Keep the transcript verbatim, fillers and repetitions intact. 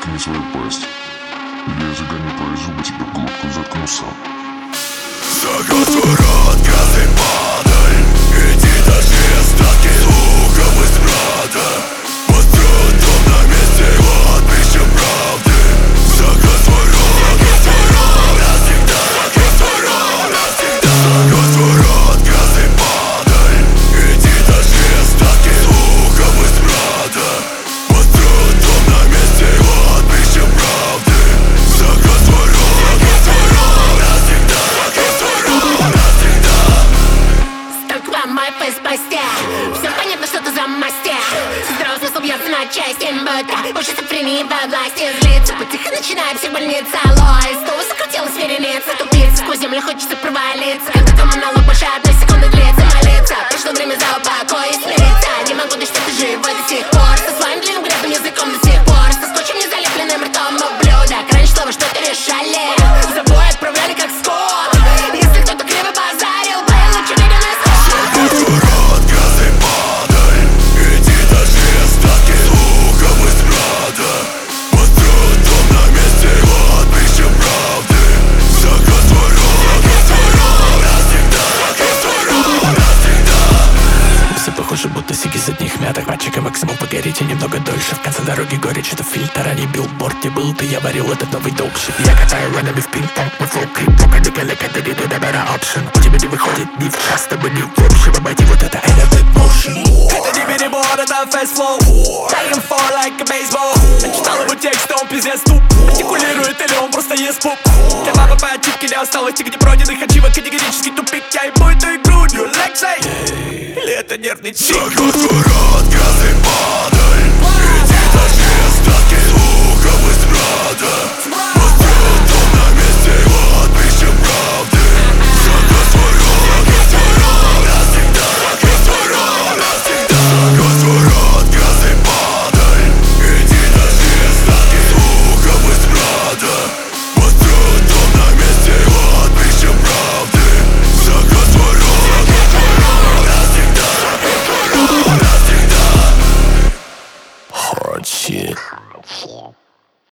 заткни свою пасть, или я загоню твои зубы тебе в глотку и заткну сам. Закрой свой рот, красный падаль, иди дожди остатки звуков и смрада. Построен дом на месте его отприщем правды. Закрой свой рот, закрой свой рот, навсегда, закрой свой рот, навсегда. Закрой свой рот, красный падаль, иди дожди остатки звуков и смрада. Построен дом на месте его отприщем правды. Закрой свой рот, закрой свой рот, навсегда, закрой свой рот, навсегда. Столкла мой фейс в посте. Всем понятно, что ты за мастер. Здравый смысл бьется на части, будто уже шизофрении во власти. Злится, потихо начинает всех больница. Лой, снова сократилась вереница. Тупица, сквозь землю хочется провалиться. Когда твой монолог больше одной секунды длится. Молиться, прошло время за упокой и смириться. Не могу дышать, ты живой до сих пор. Со своим длинным грязным языком до сих пор. Со скотчем не залепленным ртом ублюдок. Раньше слово что-то решали, за бой отправляли как скот. Если кто-то криво базарил, был лучше виден исход. Закрой свой рот, красный падаль, иди дожди остатки звуков и смрада. Построен дом на месте его отприщем правды. Закрой свой рот, закрой свой рот, навсегда, закрой свой рот, навсегда. Все похоже, будто сиги с одних мяток. Пачека максимум погорите немного дольше. В конце дороги горечь, это фильтр, а не билборд. Где был ты, я варил этот новый долгшит. Я катаю ранами в пинг-понг, мой флоу крип. Пока не коллега, да не do the better option. У тебя не выходит ни в час, чтобы не в общем. Обойди вот это элевейт motion. Это не перебор, это fast flow. Dying for like a baseball. Я читал его текст, он пиздец туп. Артикулирует или он просто ест пуп. Для папы по ачивке, для усталости, где пройденных ачивок. Категорический тупик, я ебу эту игру, new Lexi. Или это нервный тик. Закрой свой рот, красный падаль, иди дожди